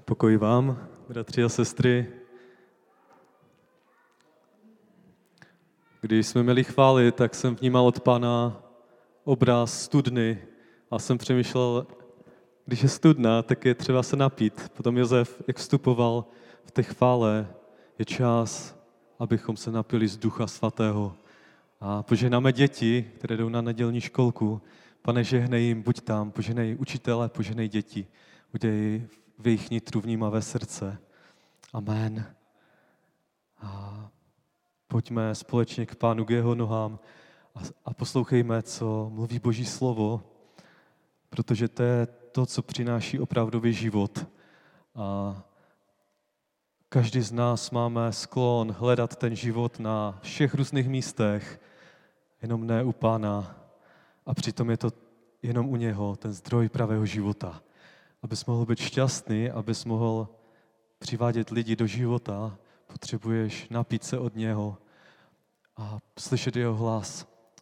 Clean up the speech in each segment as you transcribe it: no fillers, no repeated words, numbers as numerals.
Pokoj vám, bratři a sestry. Když jsme měli chvály, tak jsem vnímal od Pána obraz studny a jsem přemýšlel, když je studna, tak je třeba se napít. Potom Josef, jak vstupoval v té chvále, je čas, abychom se napili z Ducha Svatého. A požehnáme děti, které jdou na nedělní školku. Pane, žehnej jim, buď tam, požehnej učitele, požehnej děti. Udělej v jejich nitru vnímavé srdce. Amen. A pojďme společně k Pánu, k jeho nohám a poslouchejme, co mluví Boží slovo, protože to je to, co přináší opravdový život. A každý z nás máme sklon hledat ten život na všech různých místech, jenom ne u Pána. A přitom je to jenom u něho, ten zdroj pravého života. Abys mohl být šťastný, abys mohl přivádět lidi do života, potřebuješ napít se od něho a slyšet jeho hlas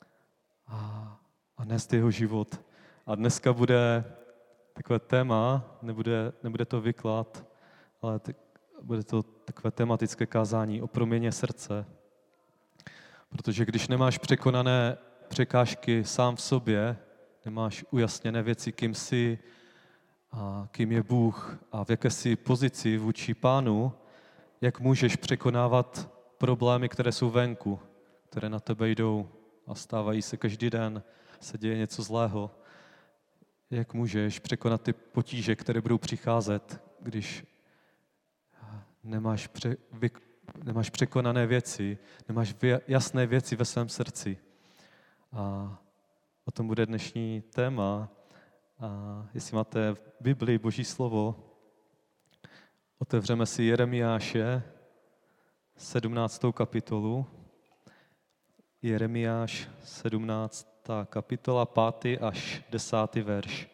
a nést jeho život. A dneska bude takové téma, nebude to výklad, ale bude to takové tematické kázání o proměně srdce. Protože když nemáš překonané překážky sám v sobě, nemáš ujasněné věci, kým jsi a kým je Bůh a v jaké jsi pozici vůči Pánu, jak můžeš překonávat problémy, které jsou venku, které na tebe jdou a stávají se každý den, se děje něco zlého. Jak můžeš překonat ty potíže, které budou přicházet, když nemáš překonané věci, nemáš jasné věci ve svém srdci. A o tom bude dnešní téma. A jestli máte v Biblii Boží slovo, otevřeme si Jeremiáše, 17. kapitolu. Jeremiáš, 17. kapitola, 5. až 10. verš.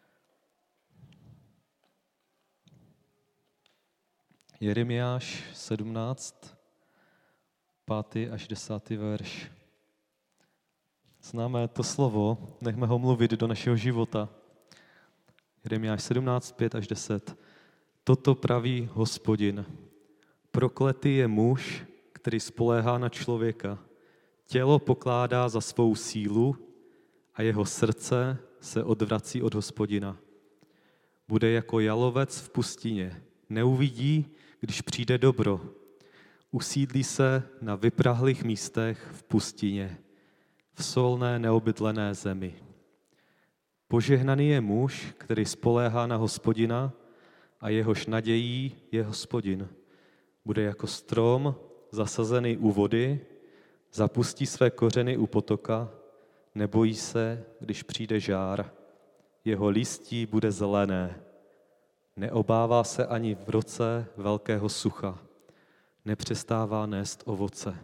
Jeremiáš 17, 5. až 10. verš. Známe to slovo, nechme ho mluvit do našeho života. Jeremiáš 17, 5 až 10. Toto praví Hospodin. Prokletý je muž, který spoléhá na člověka. Tělo pokládá za svou sílu a jeho srdce se odvrací od Hospodina. Bude jako jalovec v pustině. Neuvidí, když přijde dobro. Usídlí se na vyprahlých místech v pustině, v solné neobydlené zemi. Požehnaný je muž, který spoléhá na Hospodina a jehož nadějí je Hospodin. Bude jako strom zasazený u vody, zapustí své kořeny u potoka, nebojí se, když přijde žár. Jeho listí bude zelené. Neobává se ani v roce velkého sucha. Nepřestává nést ovoce.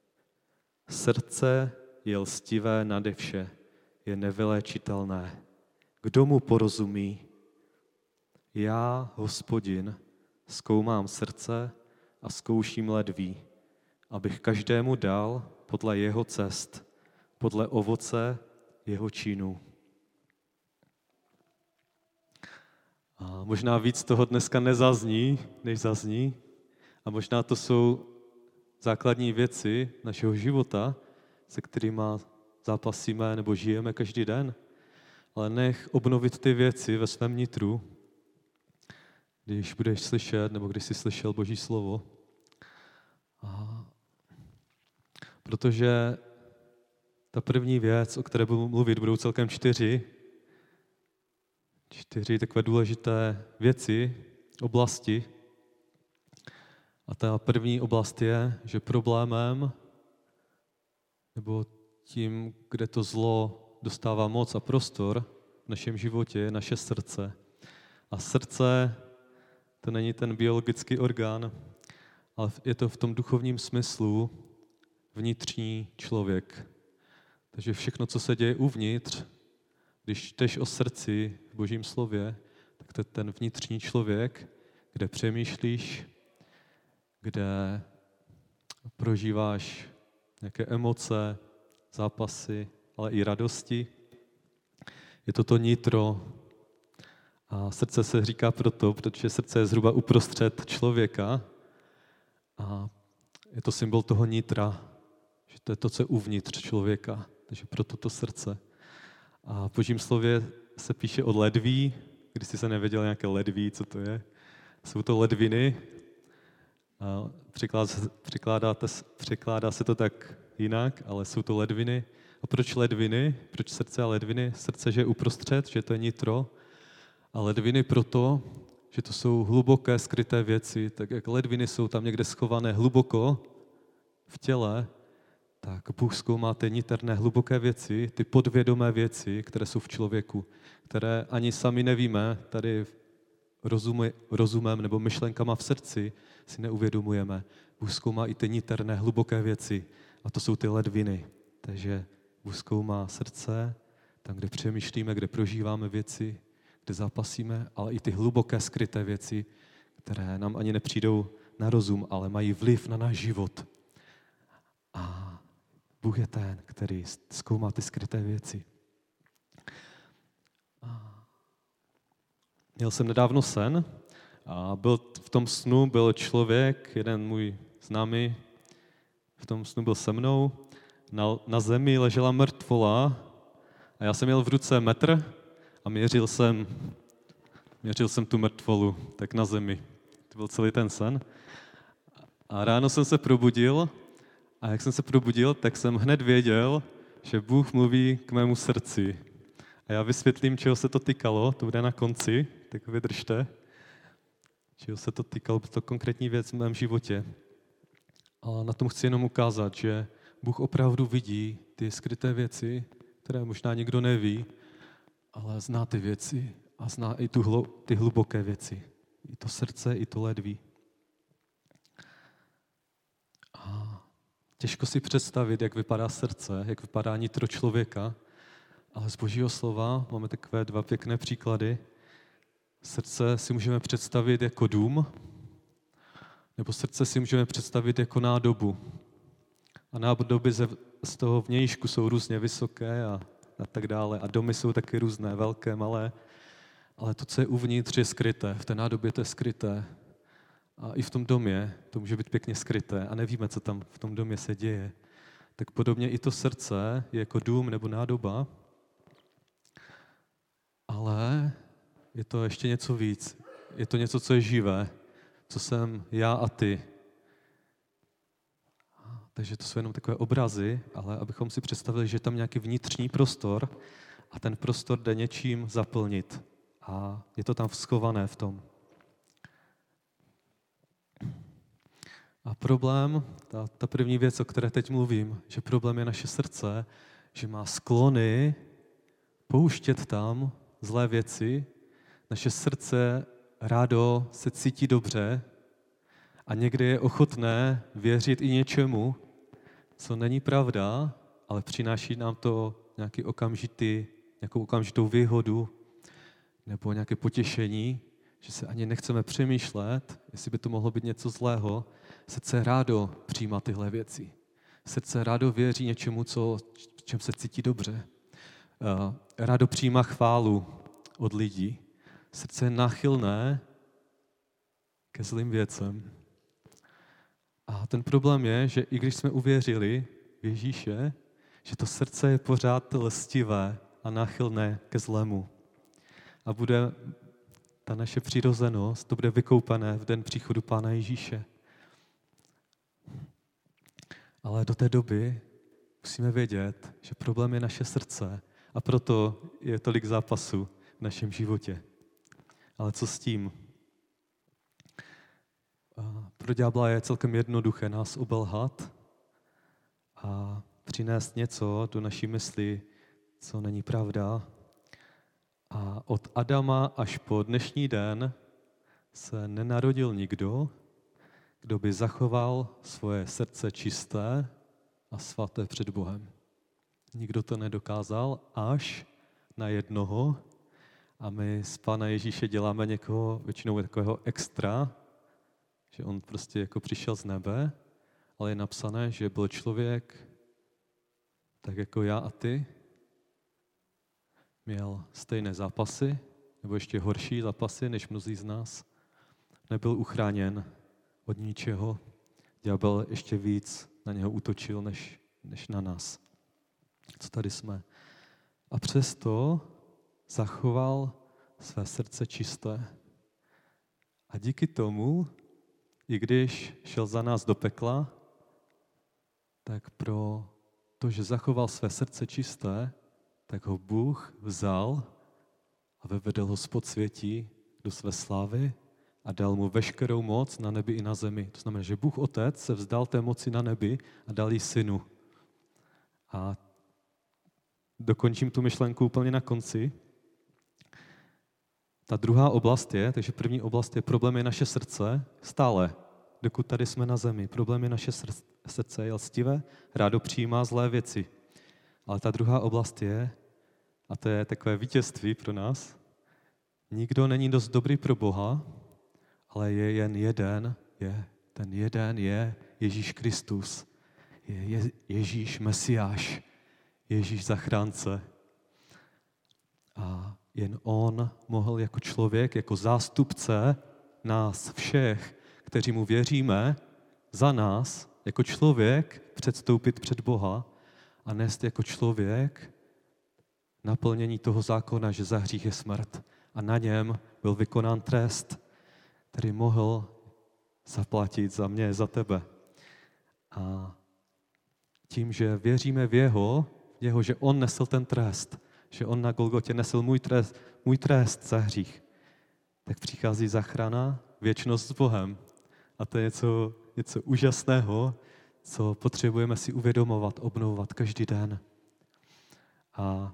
Srdce je lstivé nade vše, je nevyléčitelné. Kdo mu porozumí? Já, Hospodin, zkoumám srdce a zkouším ledví, abych každému dal podle jeho cest, podle ovoce jeho činů. A možná víc toho dneska nezazní, než zazní. A možná to jsou základní věci našeho života, se kterými zápasíme nebo žijeme každý den. Ale nech obnovit ty věci ve svém nitru, když budeš slyšet, nebo když jsi slyšel Boží slovo. Protože ta první věc, o které budu mluvit, budou celkem 4 takové důležité věci, oblasti. A ta první oblast je, že problémem, nebo tím, kde to zlo dostává moc a prostor v našem životě, je naše srdce. A srdce, to není ten biologický orgán, ale je to v tom duchovním smyslu vnitřní člověk. Takže všechno, co se děje uvnitř, když čteš o srdci v Božím slově, tak to je ten vnitřní člověk, kde přemýšlíš, kde prožíváš nějaké emoce, zápasy, ale i radosti. Je to to nitro. A srdce se říká proto, protože srdce je zhruba uprostřed člověka a je to symbol toho nitra, že to je to, co je uvnitř člověka, takže proto to srdce. A v Božím slově se píše o ledví, když jsi se nevěděl nějaké ledví, co to je. Jsou to ledviny, a překládá se to tak jinak, ale jsou to ledviny. A proč ledviny? Proč srdce a ledviny? Srdce, že je uprostřed, že to je nitro. A ledviny proto, že to jsou hluboké, skryté věci. Tak jak ledviny jsou tam někde schované hluboko v těle, tak Bůh zkoumá ty niterné, hluboké věci, ty podvědomé věci, které jsou v člověku, které ani sami nevíme, tady rozumem nebo myšlenkama v srdci si neuvědomujeme. Bůh zkoumá i ty niterné, hluboké věci a to jsou ty ledviny. Takže Bůh zkoumá srdce, tam, kde přemýšlíme, kde prožíváme věci, kde zápasíme, ale i ty hluboké, skryté věci, které nám ani nepřijdou na rozum, ale mají vliv na náš život. A Bůh je ten, který zkoumá ty skryté věci. Měl jsem nedávno sen a v tom snu byl člověk, jeden můj známý, v tom snu byl se mnou, na zemi ležela mrtvola a já jsem měl v ruce metr a měřil jsem tu mrtvolu, tak na zemi. To byl celý ten sen. A ráno jsem se probudil a jak jsem se probudil, tak jsem hned věděl, že Bůh mluví k mému srdci. A já vysvětlím, čeho se to týkalo, to bude na konci, tak vydržte. Čeho se to týkalo, to konkrétní věc v mém životě. Ale na tom chci jenom ukázat, že Bůh opravdu vidí ty skryté věci, které možná nikdo neví, ale zná ty věci a zná i ty hluboké věci. I to srdce, i to ledví. A těžko si představit, jak vypadá srdce, jak vypadá nitro člověka, ale z Božího slova máme takové dva pěkné příklady. Srdce si můžeme představit jako dům, nebo srdce si můžeme představit jako nádobu. A nádoby z toho vnějšku jsou různě vysoké a tak dále. A domy jsou taky různé, velké, malé. Ale to, co je uvnitř, je skryté. V té nádobě to je skryté. A i v tom domě to může být pěkně skryté a nevíme, co tam v tom domě se děje. Tak podobně i to srdce je jako dům nebo nádoba, ale je to ještě něco víc. Je to něco, co je živé, co jsem já a ty. Takže to jsou jenom takové obrazy, ale abychom si představili, že je tam nějaký vnitřní prostor a ten prostor jde něčím zaplnit. A je to tam schované v tom. A problém, ta první věc, o které teď mluvím, že problém je naše srdce, že má sklony pouštět tam zlé věci. Naše srdce rádo se cítí dobře a někdy je ochotné věřit i něčemu, co není pravda, ale přináší nám to nějakou okamžitou výhodu nebo nějaké potěšení, že se ani nechceme přemýšlet, jestli by to mohlo být něco zlého. Srdce rádo přijímá tyhle věci. Srdce rádo věří něčemu, v čem se cítí dobře. Rádo přijímá chválu od lidí. Srdce je náchylné ke zlým věcem. A ten problém je, že i když jsme uvěřili v Ježíše, že to srdce je pořád lstivé a náchylné ke zlému. A bude ta naše přirozenost, to bude vykoupené v den příchodu Pána Ježíše. Ale do té doby musíme vědět, že problém je naše srdce a proto je tolik zápasů v našem životě. Ale co s tím? Pro ďábla je celkem jednoduché nás obelhat a přinést něco do naší mysli, co není pravda. A od Adama až po dnešní den se nenarodil nikdo, kdo by zachoval svoje srdce čisté a svaté před Bohem. Nikdo to nedokázal až na jednoho a my z Pána Ježíše děláme někoho většinou takového extra, že on prostě jako přišel z nebe, ale je napsané, že byl člověk tak jako já a ty, měl stejné zápasy, nebo ještě horší zápasy, než mnozí z nás. Nebyl uchráněn od ničeho. Ďábel ještě víc na něho útočil, než na nás, co tady jsme. A přesto zachoval své srdce čisté. A díky tomu, i když šel za nás do pekla, tak pro to, že zachoval své srdce čisté, tak ho Bůh vzal a vyvedl ho z podsvětí do své slávy a dal mu veškerou moc na nebi i na zemi. To znamená, že Bůh Otec se vzdal té moci na nebi a dal jí synu. A dokončím tu myšlenku úplně na konci. Ta druhá oblast je, takže první oblast je problém je naše srdce stále, dokud tady jsme na zemi. Problém je naše srdce, je lstivé, rádo přijímá zlé věci. Ale ta druhá oblast je, a to je takové vítězství pro nás, nikdo není dost dobrý pro Boha, ale je jen jeden, ten jeden je Ježíš Kristus, je Ježíš Mesiáš, Ježíš zachránce. A jen on mohl jako člověk, jako zástupce nás všech, kteří mu věříme, za nás, jako člověk předstoupit před Boha a nést jako člověk naplnění toho zákona, že za hřích je smrt. A na něm byl vykonán trest, který mohl zaplatit za mě, za tebe. A tím, že věříme v jeho, že on nesl ten trest, že on na Golgotě nesl můj trest za hřích, tak přichází záchrana, věčnost s Bohem. A to je něco úžasného, co potřebujeme si uvědomovat, obnovovat každý den. A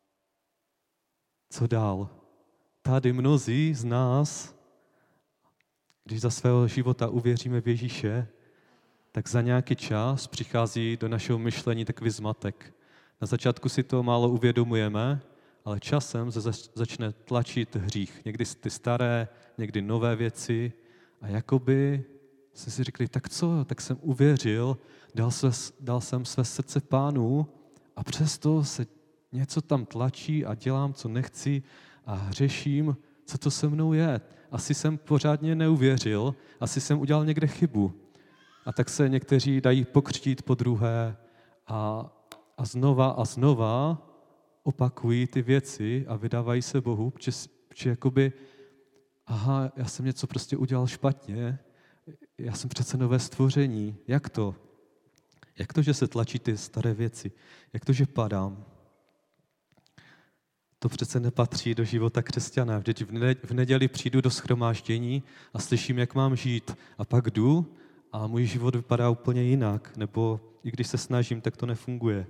co dál? Tady mnozí z nás, když za svého života uvěříme v Ježíše, tak za nějaký čas přichází do našeho myšlení takový zmatek. Na začátku si to málo uvědomujeme, ale časem se začne tlačit hřích. Někdy ty staré, někdy nové věci. A jakoby jsme si řekli, tak co, tak jsem uvěřil, dal jsem své srdce Pánu a přesto se něco tam tlačí a dělám, co nechci a hřeším, co to se mnou je. Asi jsem pořádně neuvěřil, asi jsem udělal někde chybu. A tak se někteří dají pokřtít po druhé a znova opakují ty věci a vydávají se Bohu, protože jakoby, aha, já jsem něco prostě udělal špatně, já jsem přece nové stvoření. Jak to? Jak to, že se tlačí ty staré věci? Jak to, že padám? To přece nepatří do života křesťana. Vždyť v neděli přijdu do shromáždění a slyším, jak mám žít. A pak jdu a můj život vypadá úplně jinak. Nebo i když se snažím, tak to nefunguje.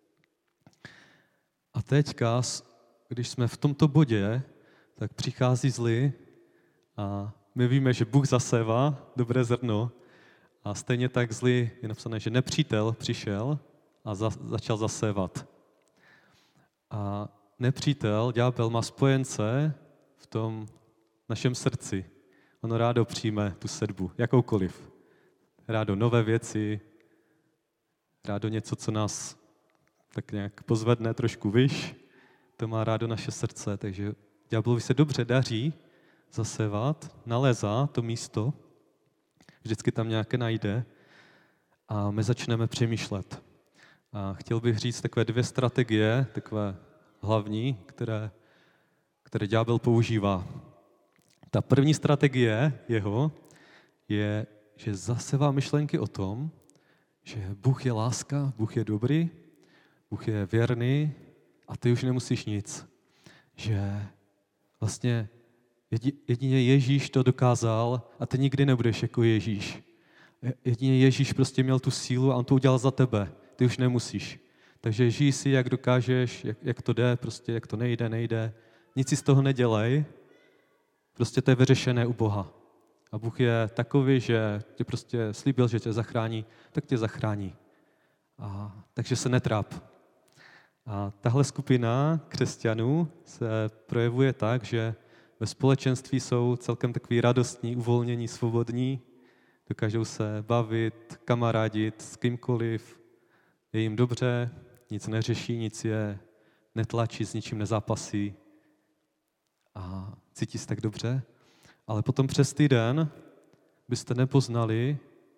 A teďka, když jsme v tomto bodě, tak přichází zli a my víme, že Bůh zasévá dobré zrno a stejně tak zli je napsané, že nepřítel přišel a začal zasévat. A nepřítel, ďábel, má spojence v tom našem srdci. Ono rádo přijme tu sedbu, jakoukoliv. Rádo nové věci, rádo něco, co nás tak nějak pozvedne trošku vyš, to má rádo naše srdce, takže ďáblovi se dobře daří zasévat, nalézá to místo, vždycky tam nějaké najde a my začneme přemýšlet. A chtěl bych říct takové 2 strategie, takové hlavní, které ďábel používá. Ta první strategie jeho je, že zasevá myšlenky o tom, že Bůh je láska, Bůh je dobrý, Bůh je věrný a ty už nemusíš nic. Že vlastně jedině Ježíš to dokázal a ty nikdy nebudeš jako Ježíš. Jedině Ježíš prostě měl tu sílu a on to udělal za tebe. Ty už nemusíš. Takže žij si, jak dokážeš, jak to jde, prostě jak to nejde. Nic si z toho nedělej. Prostě to je vyřešené u Boha. A Bůh je takový, že tě prostě slíbil, že tě zachrání, tak tě zachrání. Takže se netráp. A tahle skupina křesťanů se projevuje tak, že ve společenství jsou celkem takový radostní, uvolnění, svobodní, dokážou se bavit, kamarádit s kýmkoliv, je jim dobře, nic neřeší, nic je netlačí, s ničím nezápasí. a cítí se tak dobře, ale potom přes týden byste nepoznali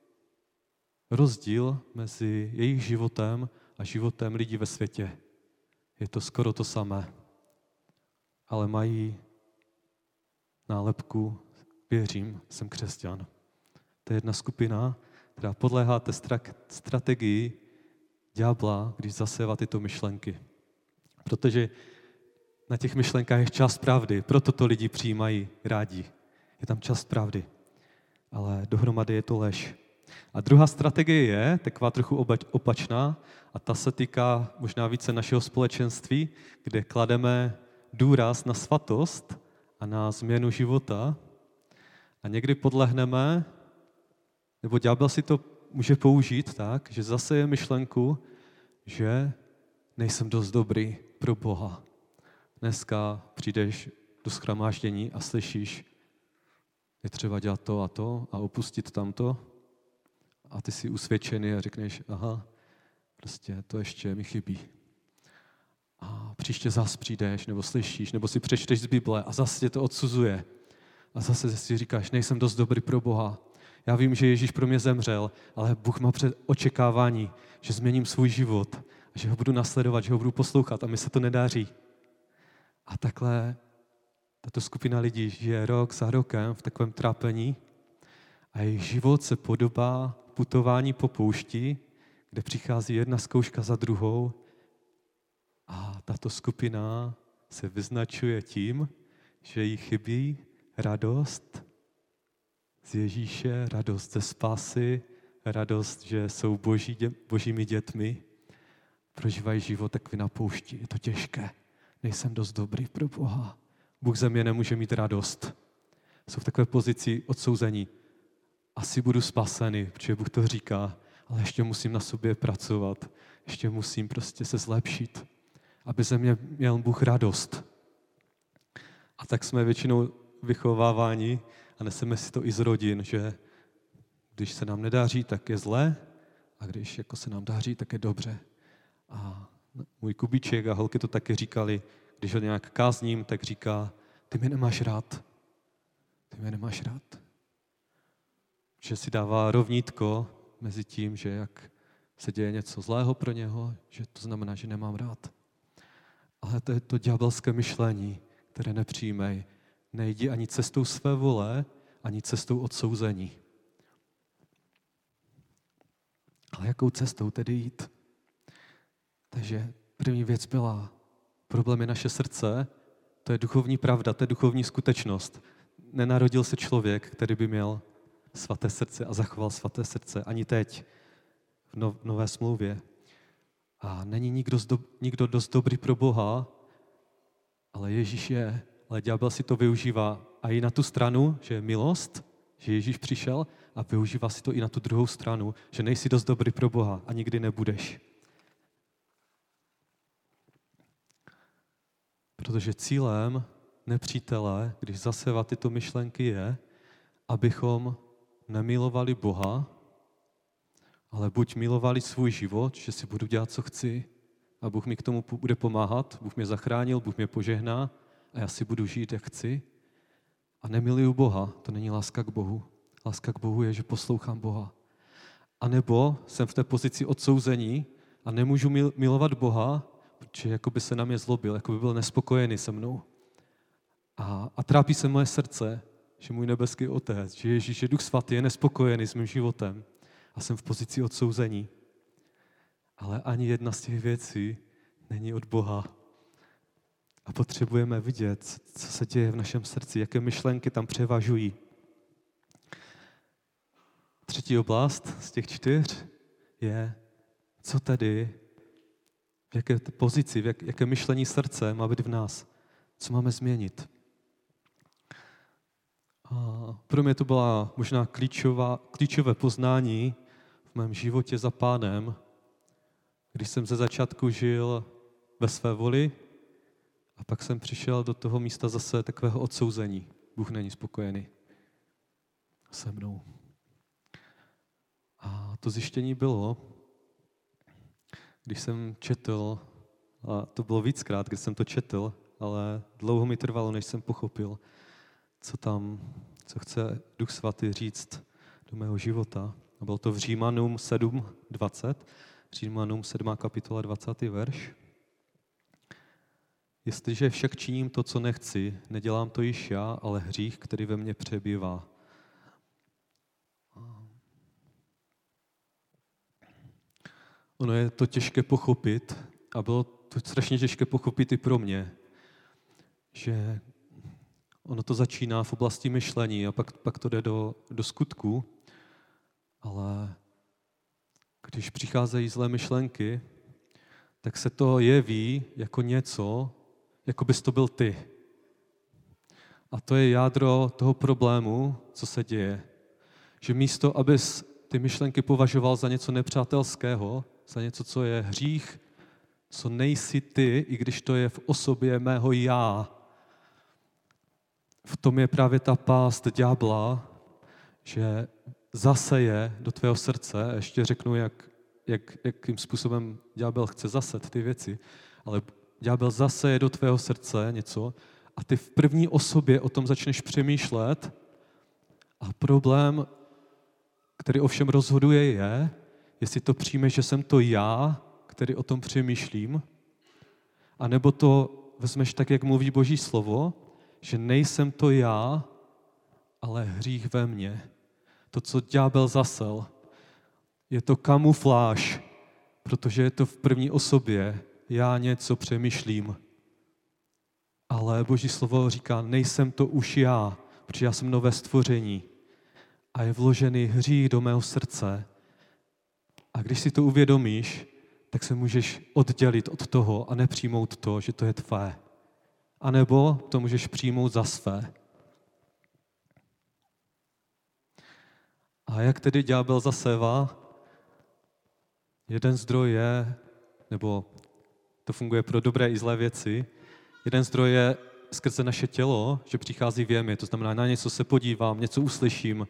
rozdíl mezi jejich životem a životem lidí ve světě. Je to skoro to samé, ale mají nálepku věřím, jsem křesťan. To je jedna skupina, která podléhá té strategii ďábla, když zasévá tyto myšlenky. Protože na těch myšlenkách je část pravdy, proto to lidi přijímají rádi. Je tam část pravdy, ale dohromady je to lež. A druhá strategie je taková trochu opačná a ta se týká možná více našeho společenství, kde klademe důraz na svatost a na změnu života a někdy podlehneme, nebo ďábel si to může použít tak, že zase je myšlenku, že nejsem dost dobrý pro Boha. Dneska přijdeš do shromáždění a slyšíš, je třeba dělat to a opustit tamto a ty jsi usvědčený a řekneš, aha, prostě to ještě mi chybí. A příště zas přijdeš, nebo slyšíš, nebo si přečteš z Bible a zase tě to odsuzuje. A zase si říkáš, nejsem dost dobrý pro Boha. Já vím, že Ježíš pro mě zemřel, ale Bůh má před očekávání, že změním svůj život, a že ho budu nasledovat, že ho budu poslouchat a mi se to nedaří. A takhle tato skupina lidí žije rok za rokem v takovém trápení a jejich život se podobá putování po poušti, kde přichází jedna zkouška za druhou a tato skupina se vyznačuje tím, že jí chybí radost z Ježíše, radost ze spásy, radost, že jsou božími dětmi, prožívají život takový na poušti. Je to těžké. Nejsem dost dobrý pro Boha. Bůh ze mě nemůže mít radost. Jsou v takové pozici odsouzení. Asi budu spasený, protože Bůh to říká, ale ještě musím na sobě pracovat. Ještě musím prostě se zlepšit, aby ze mě měl Bůh radost. A tak jsme většinou vychováváni a neseme si to i z rodin, že když se nám nedaří, tak je zlé a když jako se nám daří, tak je dobře. A můj Kubíček a holky to taky říkali, když ho nějak kázním, tak říká, ty mě nemáš rád. Ty mě nemáš rád. Že si dává rovnítko mezi tím, že jak se děje něco zlého pro něho, že to znamená, že nemám rád. Ale to je to ďábelské myšlení, které nepřijmej. Nejdi ani cestou své vole, ani cestou odsouzení. Ale jakou cestou tedy jít? Takže první věc byla, problém je naše srdce, to je duchovní pravda, to je duchovní skutečnost. Nenarodil se člověk, který by měl svaté srdce a zachoval svaté srdce, ani teď v nové smlouvě. A není nikdo dost dobrý pro Boha, ale Ježíš je, ale ďábel si to využívá a i na tu stranu, že je milost, že Ježíš přišel a využívá si to i na tu druhou stranu, že nejsi dost dobrý pro Boha a nikdy nebudeš. Protože cílem nepřítele, když zasevá tyto myšlenky, je, abychom nemilovali Boha, ale buď milovali svůj život, že si budu dělat, co chci, a Bůh mi k tomu bude pomáhat, Bůh mě zachránil, Bůh mě požehná a já si budu žít, jak chci. A nemiluju Boha, to není láska k Bohu. Láska k Bohu je, že poslouchám Boha. A nebo jsem v té pozici odsouzení a nemůžu milovat Boha, protože jako by se na mě zlobil, jako by byl nespokojený se mnou. A trápí se moje srdce, že můj nebeský Otec, že Ježíš je Duch Svatý, je nespokojený s mým životem a jsem v pozici odsouzení. Ale ani jedna z těch věcí není od Boha. A potřebujeme vidět, co se děje v našem srdci, jaké myšlenky tam převažují. Třetí oblast z těch 4 je, co tedy, v jaké pozici, jaké myšlení srdce má být v nás, co máme změnit. A pro mě to byla možná klíčové poznání v mém životě za Pánem, když jsem ze začátku žil ve své voli a pak jsem přišel do toho místa zase takového odsouzení. Bůh není spokojený se mnou. A to zjištění bylo, když jsem četl, a to bylo víckrát, když jsem to četl, ale dlouho mi trvalo, než jsem pochopil, co chce Duch Svatý říct do mého života. A bylo to v Římanům 7:20, Římanům 7. kapitola 20. verš. Jestliže však činím to, co nechci, nedělám to již já, ale hřích, který ve mně přebývá. Ono je to těžké pochopit a bylo to strašně těžké pochopit i pro mě, že ono to začíná v oblasti myšlení a pak to jde do skutku, ale když přicházejí zlé myšlenky, tak se to jeví jako něco, jako bys to byl ty. A to je jádro toho problému, co se děje. Že místo, abys ty myšlenky považoval za něco nepřátelského, za něco, co je hřích, co nejsi ty, i když to je v osobě mého já. V tom je právě ta pást ďábla, že zaseje do tvého srdce, ještě řeknu, jakým způsobem ďábel chce zaset ty věci, ale ďábel zaseje do tvého srdce něco a ty v první osobě o tom začneš přemýšlet a problém, který ovšem rozhoduje je, jestli to přijmeš, že jsem to já, který o tom přemýšlím, anebo to vezmeš tak, jak mluví Boží slovo, že nejsem to já, ale hřích ve mně. To, co ďábel zasel, je to kamufláž, protože je to v první osobě. Já něco přemýšlím. Ale Boží slovo říká, nejsem to už já, protože já jsem nové stvoření. A je vložený hřích do mého srdce. A když si to uvědomíš, tak se můžeš oddělit od toho a nepřijmout to, že to je tvé. A nebo to můžeš přijmout za své. A jak tedy ďábel zasévá? Jeden zdroj je, nebo to funguje pro dobré i zlé věci, jeden zdroj je skrze naše tělo, že přichází věmy, to znamená, na něco se podívám, něco uslyším,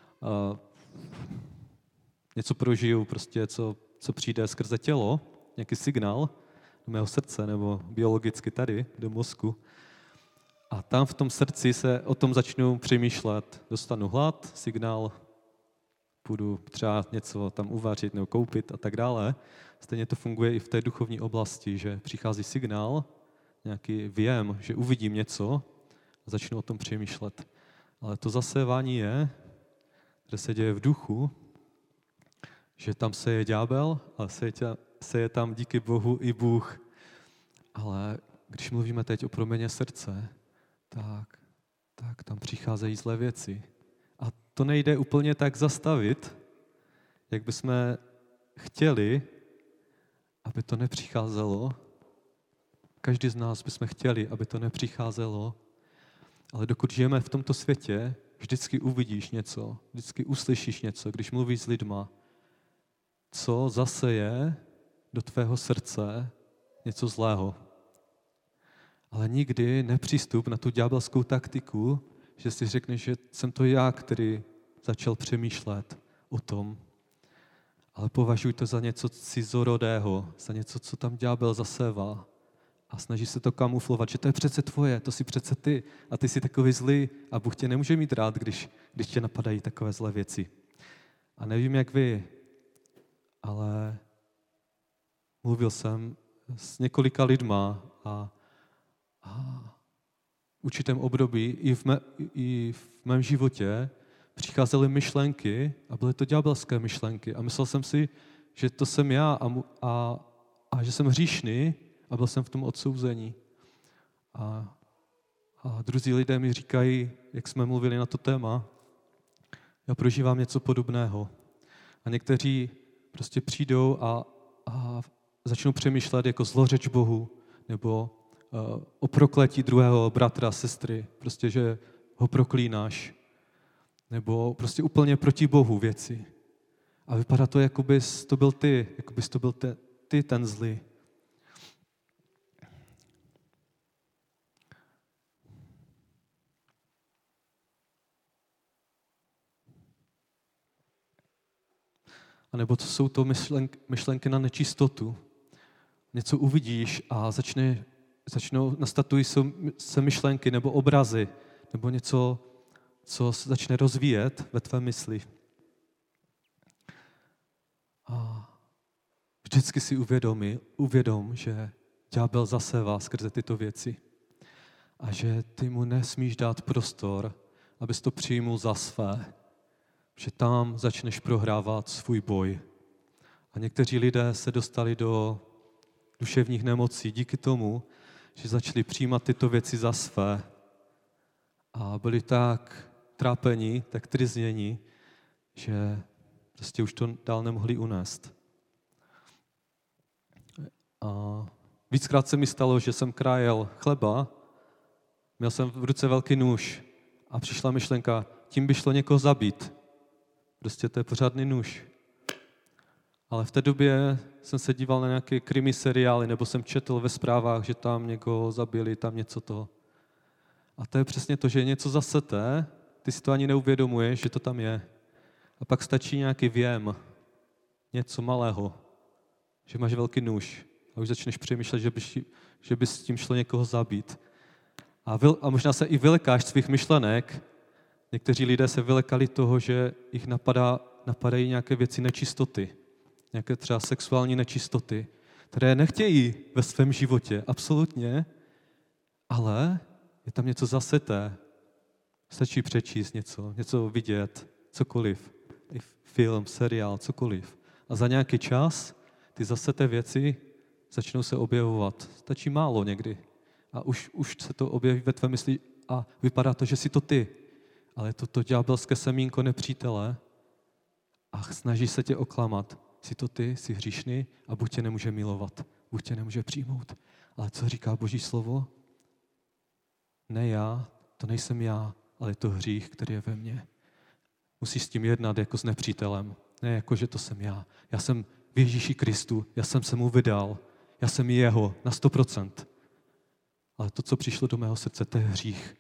něco prožiju, prostě co přijde skrze tělo, nějaký signál do mého srdce nebo biologicky tady, do mozku. A tam v tom srdci se o tom začnu přemýšlet. Dostanu hlad, signál, půjdu třeba něco tam uvařit nebo koupit a tak dále. Stejně to funguje i v té duchovní oblasti, že přichází signál, nějaký věm, že uvidím něco a začnu o tom přemýšlet. Ale to zasévání je, že se děje v duchu, že tam seje ďábel, ale seje tam díky Bohu i Bůh. Ale když mluvíme teď o proměně srdce, tak tam přicházejí zlé věci. A to nejde úplně tak zastavit, jak bychom chtěli, aby to nepřicházelo. Každý z nás bychom chtěli, aby to nepřicházelo, ale dokud žijeme v tomto světě, vždycky uvidíš něco, vždycky uslyšíš něco, když mluvíš s lidma, co zaseje do tvého srdce něco zlého. Ale nikdy nepřístup na tu ďábelskou taktiku, že si řekneš, že jsem to já, který začal přemýšlet o tom. Ale považuj to za něco cizorodého, za něco, co tam ďábel zasévá. A snaží se to kamuflovat, že to je přece tvoje, to jsi přece ty. A ty jsi takový zlý a Bůh tě nemůže mít rád, když tě napadají takové zlé věci. A nevím, jak vy, ale mluvil jsem s několika lidma a v určitém období i v mém životě přicházely myšlenky a byly to ďábelské myšlenky. A myslel jsem si, že to jsem já a že jsem hříšný a byl jsem v tom odsouzení. A druzí lidé mi říkají, jak jsme mluvili na to téma, já prožívám něco podobného. A někteří prostě přijdou a začnou přemýšlet jako zlořeč Bohu, nebo o prokletí druhého bratra, sestry, prostě, že ho proklínáš, nebo prostě úplně proti Bohu věci. A vypadá to, jako bys to byl ty, jako bys to byl ty ten zlý. A nebo to jsou to myšlenky na nečistotu. Něco uvidíš a nastatují se myšlenky nebo obrazy, nebo něco, co se začne rozvíjet ve tvé mysli. A vždycky si uvědom, že ďábel zasévá skrze tyto věci a že ty mu nesmíš dát prostor, abys to přijmul za své, že tam začneš prohrávat svůj boj. A někteří lidé se dostali do duševních nemocí díky tomu, že začali přijímat tyto věci za své a byli tak trápení, tak tryzněni, že prostě už to dál nemohli unést. A víckrát se mi stalo, že jsem krájel chleba, měl jsem v ruce velký nůž a přišla myšlenka, tím by šlo někoho zabít. Prostě to je pořádný nůž. Ale v té době jsem se díval na nějaké krimi seriály, nebo jsem četl ve zprávách, že tam někoho zabili, tam něco to. A to je přesně to, že je něco zaseté, ty si to ani neuvědomuješ, že to tam je. A pak stačí nějaký věm, něco malého, že máš velký nůž a už začneš přemýšlet, že by s tím šlo někoho zabít. A možná se i vylekáš svých myšlenek. Někteří lidé se vylekali toho, že jich napadají nějaké věci nečistoty, nějaké třeba sexuální nečistoty, které nechtějí ve svém životě, absolutně, ale je tam něco zaseté. Stačí přečíst něco vidět, cokoliv, i film, seriál, cokoliv. A za nějaký čas ty zaseté věci začnou se objevovat. Stačí málo někdy. A už se to objeví ve tvé mysli a vypadá to, že jsi to ty. Ale je to ďábelské semínko nepřítele a snaží se tě oklamat. Jsi to ty, jsi hříšný a Bůh tě nemůže milovat, Bůh tě nemůže přijmout. Ale co říká Boží slovo? Ne já, to nejsem já, ale je to hřích, který je ve mně. Musíš s tím jednat jako s nepřítelem. Ne jako, že to jsem já. Já jsem v Ježíši Kristu, já jsem se mu vydal, já jsem jeho na 100%. Ale to, co přišlo do mého srdce, to je hřích.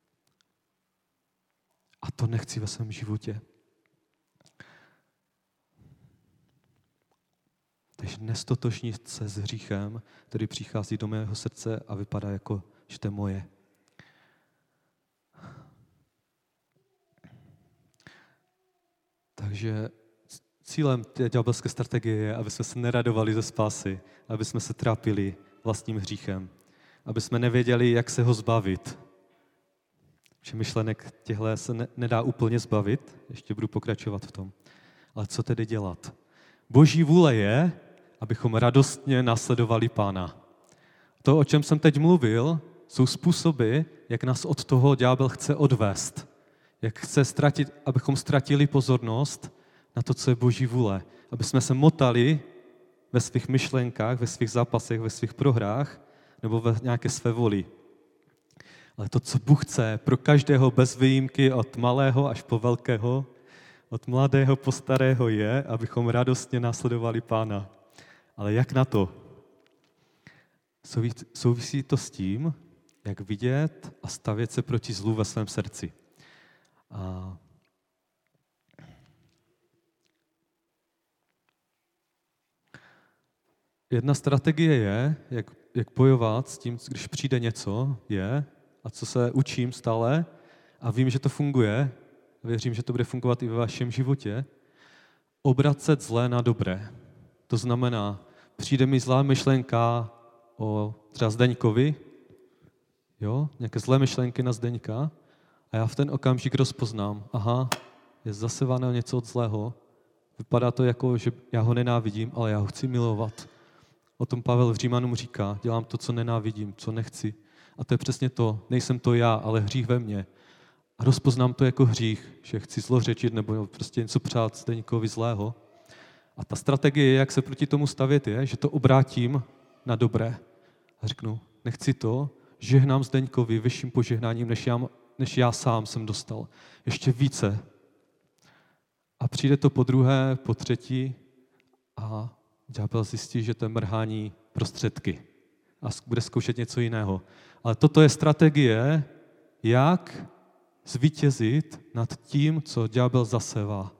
A to nechci ve svém životě. Takže nestotožnit se s hříchem, který přichází do mého srdce a vypadá jako, že to je moje. Takže cílem té ďábelské strategie je, aby jsme se neradovali ze spásy, aby jsme se trápili vlastním hříchem, aby jsme nevěděli, jak se ho zbavit. Že myšlenek těchto se nedá úplně zbavit, ještě budu pokračovat v tom. Ale co tedy dělat? Boží vůle je, abychom radostně následovali Pána. To, o čem jsem teď mluvil, jsou způsoby, jak nás od toho ďábel chce odvést. Jak chce abychom ztratili pozornost na to, co je Boží vůle. Aby jsme se motali ve svých myšlenkách, ve svých zápasech, ve svých prohrách nebo ve nějaké své voli. Ale to, co Bůh chce pro každého bez výjimky, od malého až po velkého, od mladého po starého je, abychom radostně následovali Pána. Ale jak na to? Souvisí to s tím, jak vidět a stavět se proti zlu ve svém srdci. A jedna strategie je, jak bojovat s tím, když přijde něco, a co se učím stále a vím, že to funguje, věřím, že to bude fungovat i ve vašem životě, obracet zlé na dobré. To znamená, přijde mi zlá myšlenka o třeba Zdeňkovi, nějaké zlé myšlenky na Zdeňka a já v ten okamžik rozpoznám, je zaseváno něco od zlého, vypadá to jako, že já ho nenávidím, ale já ho chci milovat. O tom Pavel v Římanům říká, dělám to, co nenávidím, co nechci. A to je přesně to, nejsem to já, ale hřích ve mně. A rozpoznám to jako hřích, že chci zlořečit nebo prostě něco přát Zdeňkovi zlého. A ta strategie, jak se proti tomu stavět, je, že to obrátím na dobré. A řeknu, nechci to, žehnám Zdeňkovi vyšším požehnáním, než já sám jsem dostal. Ještě více. A přijde to po druhé, po třetí a ďábel zjistí, že to je mrhání prostředky a bude zkoušet něco jiného. Ale toto je strategie, jak zvítězit nad tím, co ďábel zasevá.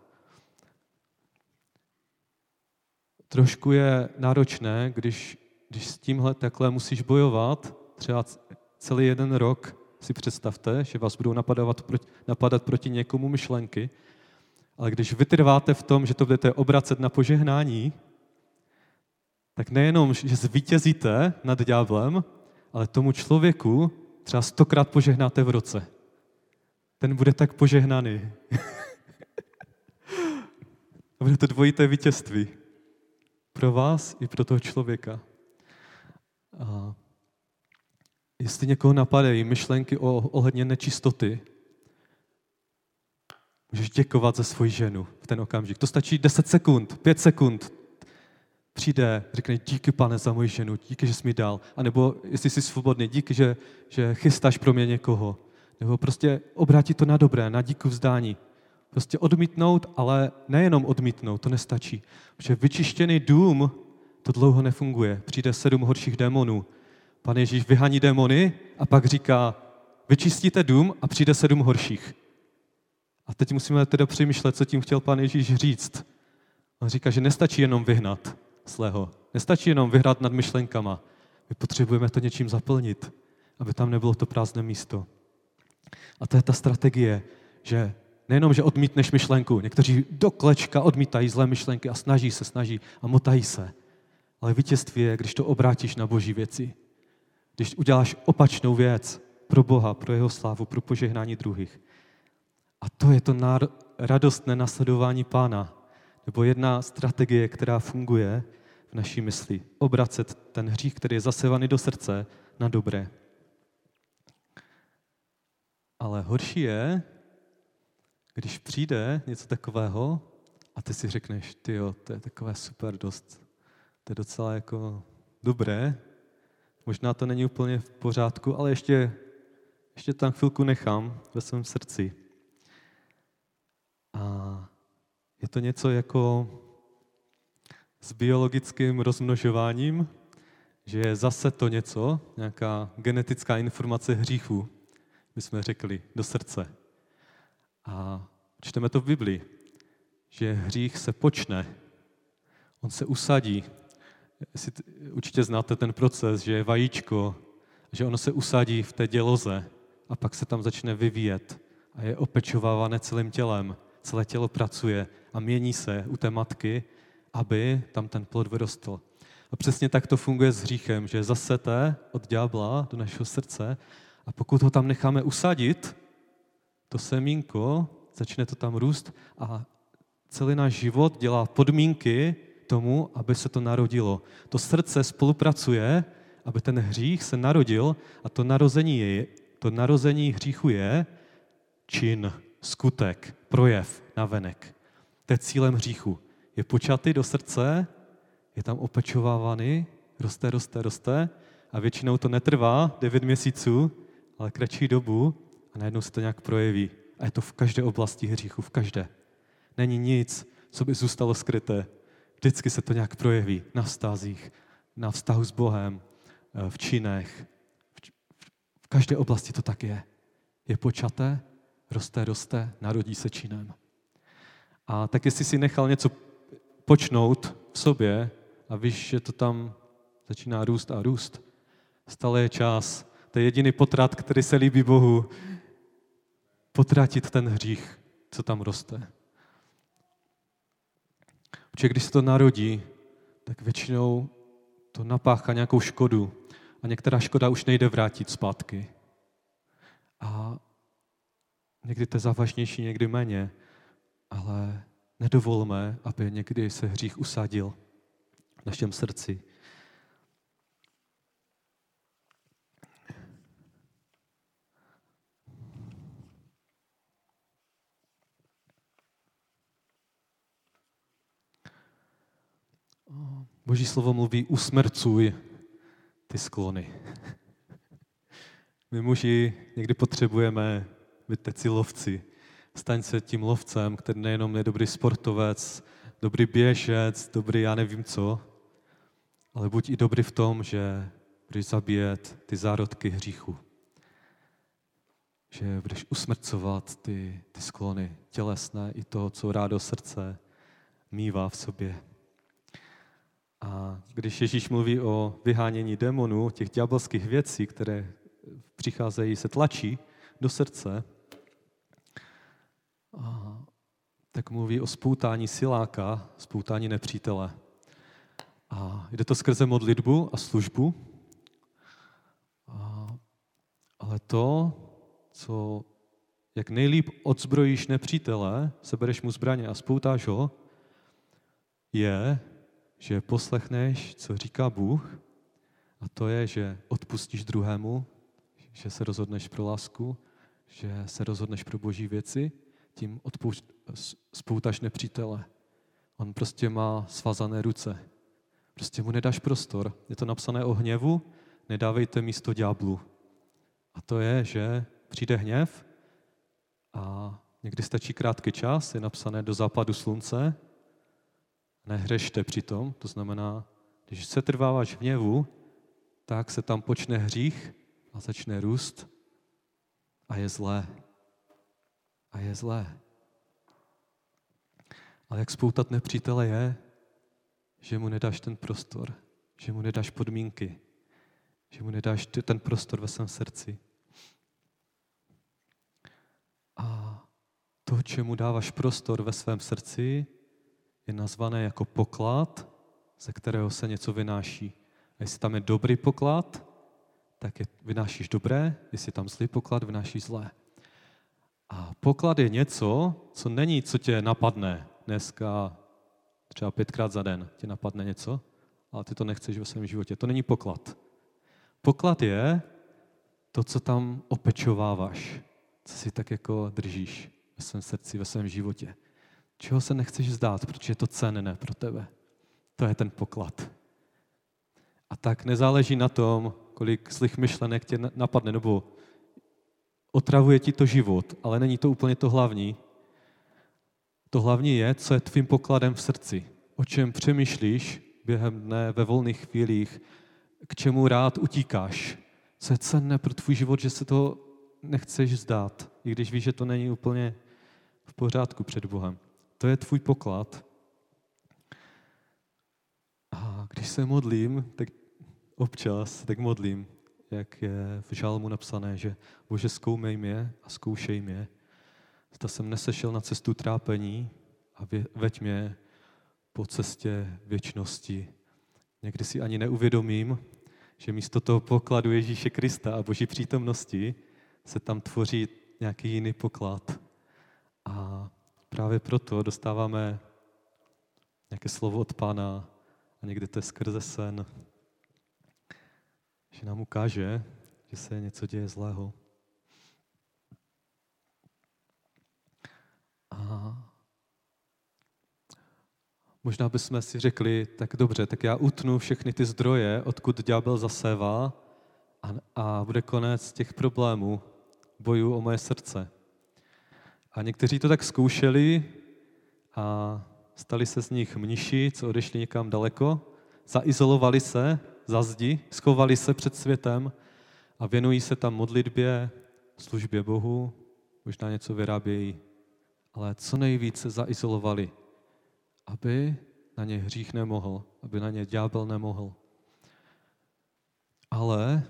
Trošku je náročné, když s tímhle takhle musíš bojovat, třeba celý jeden rok si představte, že vás budou napadat proti někomu myšlenky, ale když vytrváte v tom, že to budete obracet na požehnání, tak nejenom, že zvítězíte nad ďáblem, ale tomu člověku třeba 100krát požehnáte v roce. Ten bude tak požehnaný. A bude to dvojité vítězství. Pro vás i pro toho člověka. A jestli někoho napadají myšlenky ohledně nečistoty, můžeš děkovat za svoji ženu v ten okamžik. To stačí 10 sekund, 5 sekund. Přijde, řekne díky, Pane, za moji ženu, díky, že jsi mi dal. A nebo jestli jsi svobodný, díky, že chystáš pro mě někoho. Nebo prostě obrátit to na dobré, na díku vzdání. Prostě odmítnout, ale nejenom odmítnout, to nestačí. Protože vyčištěný dům, to dlouho nefunguje. Přijde 7 horších démonů. Pan Ježíš vyhání démony a pak říká, vyčistíte dům a přijde 7 horších. A teď musíme teda přemýšlet, co tím chtěl Pan Ježíš říct. On říká, že nestačí jenom vyhnat zlého. Nestačí jenom vyhrát nad myšlenkama. My potřebujeme to něčím zaplnit, aby tam nebylo to prázdné místo. A to je ta strategie, že nejenom, že odmítneš myšlenku, někteří do klečka odmítají zlé myšlenky a snaží a motají se. Ale vítězství je, když to obrátíš na Boží věci. Když uděláš opačnou věc pro Boha, pro jeho slávu, pro požehnání druhých. A to je to radostné nasledování Pána. Nebo jedna strategie, která funguje v naší mysli. Obracet ten hřích, který je zasevaný do srdce, na dobré. Ale horší je, když přijde něco takového a ty si řekneš, tyjo, to je takové super dost. To je docela jako dobré. Možná to není úplně v pořádku, ale ještě tam chvilku nechám ve svém srdci. A je to něco jako s biologickým rozmnožováním, že je zase to něco, nějaká genetická informace hříchu, bychom řekli, do srdce. A čteme to v Biblii, že hřích se počne, on se usadí. Určitě znáte ten proces, že je vajíčko, že ono se usadí v té děloze a pak se tam začne vyvíjet a je opečovávané celým tělem. Celé tělo pracuje a mění se u té matky, aby tam ten plod vyrostl. A přesně tak to funguje s hříchem, že zasete od ďábla do našeho srdce a pokud ho tam necháme usadit, to semínko, začne to tam růst a celý náš život dělá podmínky tomu, aby se to narodilo. To srdce spolupracuje, aby ten hřích se narodil a to narození hříchu je čin, skutek, projev, navenek. To je cílem hříchu. Je počatý do srdce, je tam opečovávaný, roste a většinou to netrvá 9 měsíců, ale kratší dobu a najednou se to nějak projeví. A je to v každé oblasti hříchu, v každé. Není nic, co by zůstalo skryté. Vždycky se to nějak projeví na vztazích, na vztahu s Bohem, v činech. V každé oblasti to tak je. Je počaté, roste, narodí se činem. A tak jestli si nechal něco počnout v sobě a víš, že to tam začíná růst, stále je čas. To je jediný potrat, který se líbí Bohu. Potratit ten hřích, co tam roste. Protože když se to narodí, tak většinou to napáchá nějakou škodu a některá škoda už nejde vrátit zpátky. A někdy to je závažnější, někdy méně, ale nedovolme, aby někdy se hřích usadil v našem srdci. Boží slovo mluví, usmrcuj ty sklony. My muži někdy potřebujeme být teci lovci. Staň se tím lovcem, který nejenom je dobrý sportovec, dobrý běžec, dobrý já nevím co, ale buď i dobrý v tom, že budeš zabíjet ty zárodky hříchu. Že budeš usmrcovat ty sklony tělesné i toho, co rádo srdce mívá v sobě. A když Ježíš mluví o vyhánění démonů, těch ďábelských věcí, které přicházejí, se tlačí do srdce, tak mluví o spoutání siláka, spoutání nepřítele. A jde to skrze modlitbu a službu. Ale to, jak nejlíp odzbrojíš nepřítele, sebereš mu zbraně a spoutáš ho, je, že poslechneš, co říká Bůh, a to je, že odpustíš druhému, že se rozhodneš pro lásku, že se rozhodneš pro boží věci, tím spoutáš nepřítele. On prostě má svazané ruce. Prostě mu nedáš prostor. Je to napsané o hněvu, nedávejte místo ďáblu. A to je, že přijde hněv a někdy stačí krátký čas, je napsané do západu slunce, nehřešte přitom, to znamená, když se trváváš v hněvu, tak se tam počne hřích a začne růst a je zlé. A je zlé. Ale jak spoutat nepřítele je, že mu nedáš ten prostor, že mu nedáš podmínky, že mu nedáš ten prostor ve svém srdci. A to, čemu dáváš prostor ve svém srdci, je nazvané jako poklad, ze kterého se něco vynáší. A jestli tam je dobrý poklad, tak vynášíš dobré, jestli tam zlý poklad, vynášíš zlé. A poklad je něco, co není, co tě napadne dneska, třeba 5krát za den tě napadne něco, ale ty to nechceš ve svém životě. To není poklad. Poklad je to, co tam opečováváš, co si tak jako držíš ve svém srdci, ve svém životě. Čeho se nechceš vzdát, protože je to cenné pro tebe. To je ten poklad. A tak nezáleží na tom, kolik zlých myšlenek tě napadne, nebo otravuje ti to život, ale není to úplně to hlavní. To hlavní je, co je tvým pokladem v srdci. O čem přemýšlíš během dne, ve volných chvílích, k čemu rád utíkáš. Co je cenné pro tvůj život, že se to nechceš vzdát, i když víš, že to není úplně v pořádku před Bohem. To je tvůj poklad. A když se modlím, tak občas tak modlím, jak je v žalmu napsané, že Bože, zkoumej mě a zkoušej mě. Zda jsem nesešel na cestu trápení a veď mě po cestě věčnosti. Někdy si ani neuvědomím, že místo toho pokladu Ježíše Krista a Boží přítomnosti se tam tvoří nějaký jiný poklad. A právě proto dostáváme nějaké slovo od Pána a někdy to je skrze sen, že nám ukáže, že se něco děje zlého. A možná bychom si řekli, tak dobře, tak já utnu všechny ty zdroje, odkud ďábel zasévá a bude konec těch problémů, bojů o moje srdce. A někteří to tak zkoušeli a stali se z nich mniši, co odešli někam daleko, zaizolovali se za zdi, schovali se před světem a věnují se tam modlitbě, službě Bohu, možná něco vyrábějí, ale co nejvíce zaizolovali, aby na ně hřích nemohl, aby na ně ďábel nemohl. Ale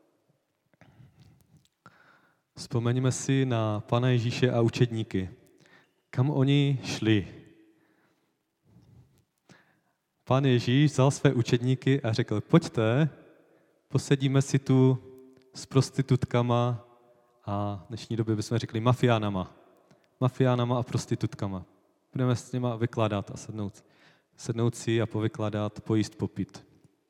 vzpomeňme si na Pana Ježíše a učedníky. Kam oni šli? Pán Ježíš vzal své učedníky a řekl, pojďte, posedíme si tu s prostitutkama a v dnešní době bychom řekli mafiánama a prostitutkama. Budeme s nima vykládat a sednout si a povykládat, pojíst, popít.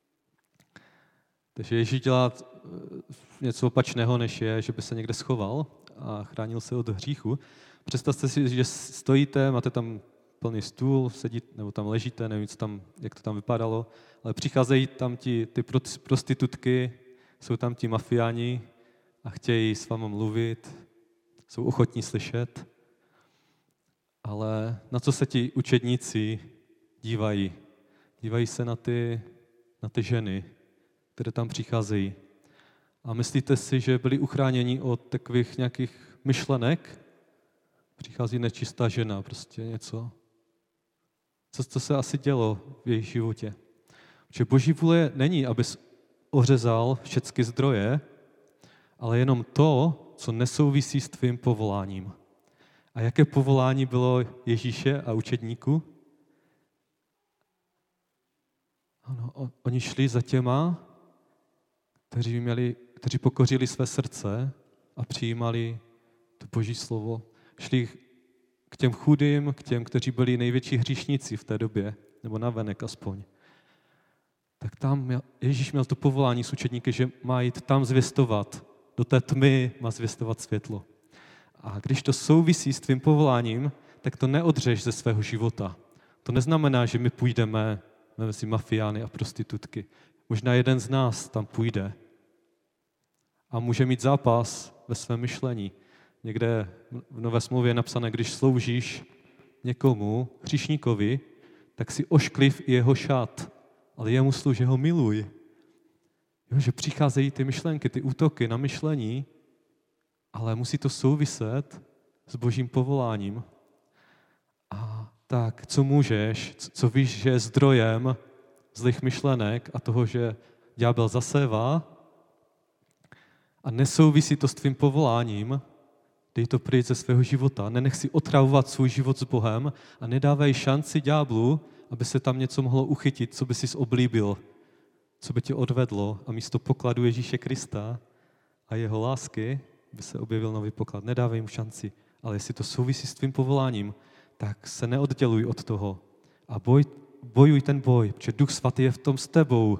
Takže Ježíš dělá něco opačného, než je, že by se někde schoval a chránil se od hříchu. Představte si, že stojíte, máte tam plný stůl, sedíte, nebo tam ležíte, nevím, jak to tam vypadalo, ale přicházejí tam ty prostitutky, jsou tam ti mafiáni a chtějí s vámi mluvit, jsou ochotní slyšet, ale na co se ti učedníci dívají? Dívají se na ty ženy, které tam přicházejí. A myslíte si, že byli uchráněni od takových nějakých myšlenek? Přichází nečistá žena, prostě něco. Co se asi dělo v jejich životě? Protože Boží vůle není, abys ořezal všechny zdroje, ale jenom to, co nesouvisí s tvým povoláním. A jaké povolání bylo Ježíše a učedníků? Ano, oni šli za těma, kteří pokořili své srdce a přijímali to Boží slovo. Šli k těm chudým, k těm, kteří byli největší hříšníci v té době, nebo navenek aspoň. Tak tam Ježíš měl to povolání s učedníky, že má jít tam zvěstovat. Do té tmy má zvěstovat světlo. A když to souvisí s tvým povoláním, tak to neodřeš ze svého života. To neznamená, že my půjdeme mezi mafiány a prostitutky. Možná jeden z nás tam půjde a může mít zápas ve svém myšlení. Někde v Nové smlouvě je napsané, když sloužíš někomu, hříšníkovi, tak si oškliv i jeho šat, ale jemu služ, ho miluj. Jo, že přicházejí ty myšlenky, ty útoky na myšlení, ale musí to souviset s Božím povoláním. A tak, co můžeš, co víš, že je zdrojem zlých myšlenek a toho, že ďábel zasévá a nesouvisí to s tvým povoláním, dej to pryč ze svého života. Nenech si otravovat svůj život s Bohem a nedávej šanci ďáblu, aby se tam něco mohlo uchytit, co by si oblíbil, co by tě odvedlo a místo pokladu Ježíše Krista a jeho lásky by se objevil nový poklad. Nedávej mu šanci, ale jestli to souvisí s tvým povoláním, tak se neodděluj od toho a bojuj ten boj, protože Duch Svatý je v tom s tebou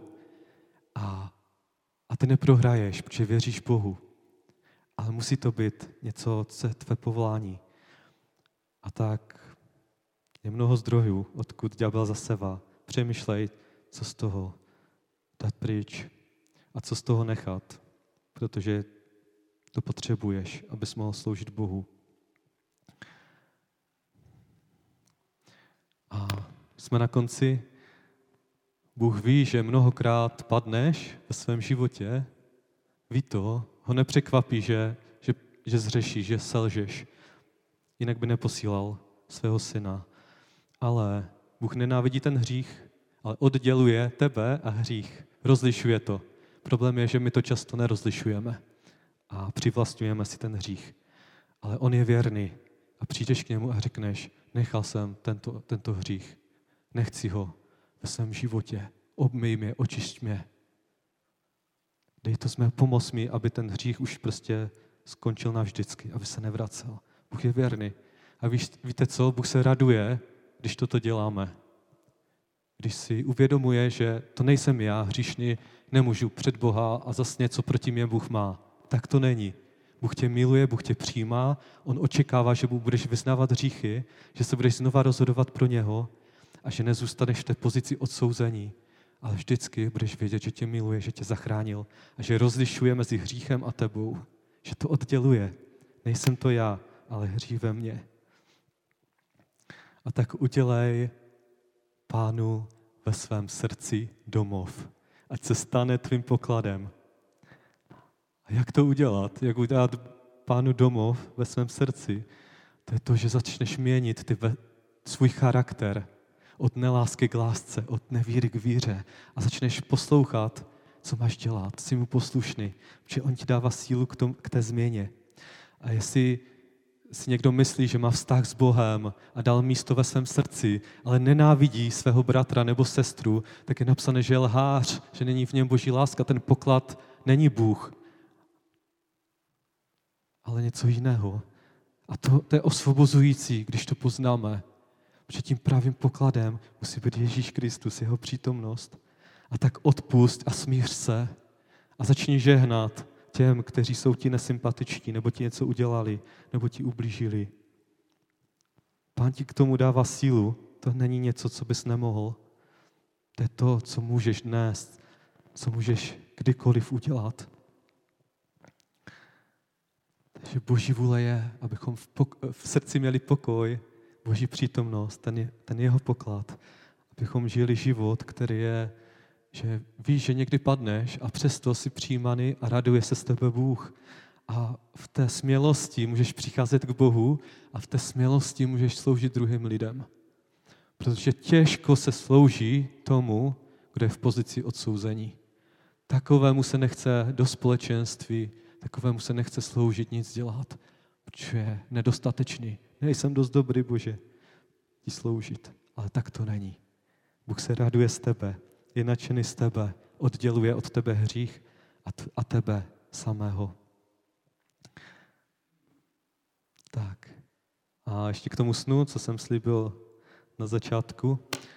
a ty neprohraješ, protože věříš Bohu. Ale musí to být něco, co je tvé povolání. A tak je mnoho zdrojů, odkud ďábel zasevá. Přemýšlej, co z toho dát pryč a co z toho nechat, protože to potřebuješ, abys mohl sloužit Bohu. A jsme na konci. Bůh ví, že mnohokrát padneš ve svém životě. Ví to, ho nepřekvapí, že zřešíš, že selžeš. Jinak by neposílal svého syna. Ale Bůh nenávidí ten hřích, ale odděluje tebe a hřích. Rozlišuje to. Problém je, že my to často nerozlišujeme a přivlastňujeme si ten hřích. Ale on je věrný a přijdeš k němu a řekneš, nechal jsem tento hřích. Nechci ho ve svém životě. Obmyj mě, očišť mě. Dej to pomoz mi, aby ten hřích už prostě skončil navždycky, aby se nevracel. Bůh je věrný. A víte co? Bůh se raduje, když toto děláme. Když si uvědomuje, že to nejsem já, hříšný, nemůžu před Boha a zase něco proti mě Bůh má. Tak to není. Bůh tě miluje, Bůh tě přijímá, on očekává, že budeš vyznávat hříchy, že se budeš znova rozhodovat pro něho a že nezůstaneš v té pozici odsouzení, ale vždycky budeš vědět, že tě miluje, že tě zachránil a že rozlišuje mezi hříchem a tebou, že to odděluje. Nejsem to já, ale hřích ve mně. A tak udělej Pánu ve svém srdci domov, ať se stane tvým pokladem. A jak to udělat? Jak udělat Pánu domov ve svém srdci? To je to, že začneš měnit svůj charakter od nelásky k lásce, od nevíry k víře a začneš poslouchat, co máš dělat. Jsi mu poslušný, protože on ti dává sílu k té změně. A jestli si někdo myslí, že má vztah s Bohem a dal místo ve svém srdci, ale nenávidí svého bratra nebo sestru, tak je napsané, že je lhář, že není v něm Boží láska. Ten poklad není Bůh, ale něco jiného. A to je osvobozující, když to poznáme. Protože tím pravým pokladem musí být Ježíš Kristus, jeho přítomnost. A tak odpusť a smíř se a začni žehnat těm, kteří jsou ti nesympatiční, nebo ti něco udělali, nebo ti ublížili. Pán ti k tomu dává sílu. To není něco, co bys nemohl. To je to, co můžeš nést, co můžeš kdykoliv udělat. Takže Boží vůle je, abychom v srdci měli pokoj, Boží přítomnost, ten jeho poklad, abychom žili život, který je, že víš, že někdy padneš a přesto jsi přijímaný a raduje se z tebe Bůh. A v té smělosti můžeš přicházet k Bohu a v té smělosti můžeš sloužit druhým lidem. Protože těžko se slouží tomu, kdo je v pozici odsouzení. Takovému se nechce do společenství, takovému se nechce sloužit, nic dělat, protože je nedostatečný. Nejsem dost dobrý, Bože, ti sloužit. Ale tak to není. Bůh se raduje z tebe, je nadšený z tebe, odděluje od tebe hřích a tebe samého. Tak. A ještě k tomu snu, co jsem slíbil na začátku.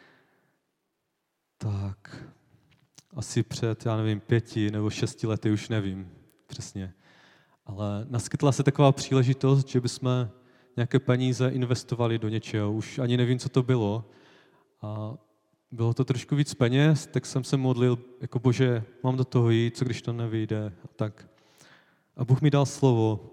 Tak asi před, 5 nebo 6 lety, už nevím přesně. Ale naskytla se taková příležitost, že bychom nějaké peníze investovali do něčeho. Už ani nevím, co to bylo. A bylo to trošku víc peněz, tak jsem se modlil, jako Bože, mám do toho jít, co když to nevyjde. A tak. A Bůh mi dal slovo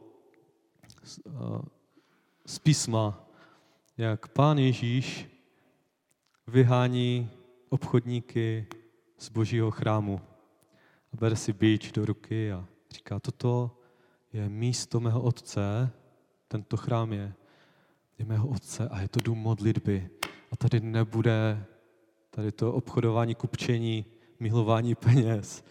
z písma, jak Pán Ježíš vyhání obchodníky z Božího chrámu. A bere si bič do ruky a říká, toto je místo mého otce, tento chrám je mého otce a je to dům modlitby. A tady nebude tady to obchodování, kupčení, milování peněz.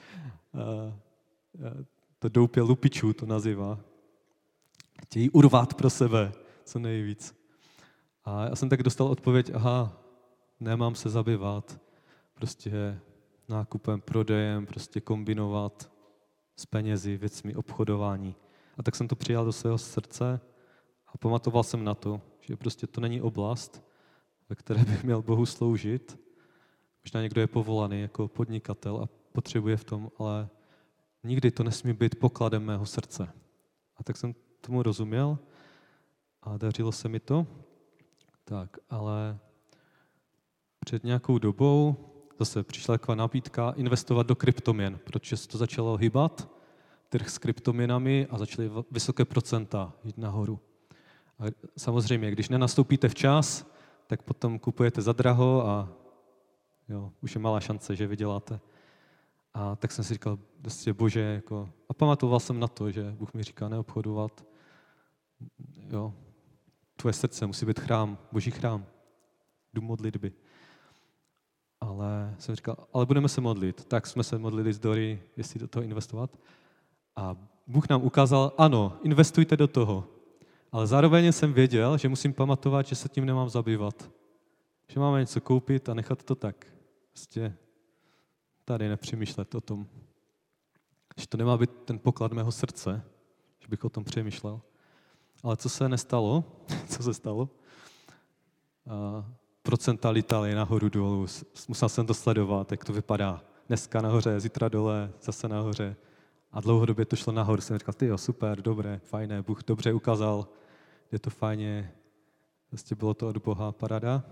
To doupě lupičů to nazývá. Chtějí urvat pro sebe co nejvíc. A já jsem tak dostal odpověď, nemám se zabývat prostě nákupem, prodejem, prostě kombinovat s penězi, věcmi, obchodování. A tak jsem to přijal do svého srdce a pamatoval jsem na to, že prostě to není oblast, ve které bych měl Bohu sloužit. Možná někdo je povolaný jako podnikatel a potřebuje v tom, ale nikdy to nesmí být pokladem mého srdce. A tak jsem tomu rozuměl a dařilo se mi to. Tak, ale před nějakou dobou zase přišla taková nabídka investovat do kryptoměn, protože se to začalo hýbat, trh s kryptoměnami a začaly vysoké procenta jít nahoru. A samozřejmě, když nenastoupíte včas, tak potom kupujete za draho a už je malá šance, že vyděláte. A tak jsem si říkal, Bože, a pamatoval jsem na to, že Bůh mi říká neobchodovat. Tvoje srdce musí být chrám, Boží chrám, dům modlitby. Ale jsem říkal, ale budeme se modlit. Tak jsme se modlili s Dory, jestli do toho investovat. A Bůh nám ukázal, ano, investujte do toho. Ale zároveň jsem věděl, že musím pamatovat, že se tím nemám zabývat. Že máme něco koupit a nechat to tak. Prostě tady nepřemýšlet o tom. Že to nemá být ten poklad mého srdce, že bych o tom přemýšlel. Ale co se nestalo? Co se stalo? Procenta lítaly nahoru dolů. Musel jsem to sledovat, jak to vypadá. Dneska nahoře, zítra dole, zase nahoře. A dlouhodobě to šlo nahoru. Jsem říkal, super, dobré, fajné, Bůh dobře ukázal, je to fajně. Vlastně bylo to od Boha, paráda.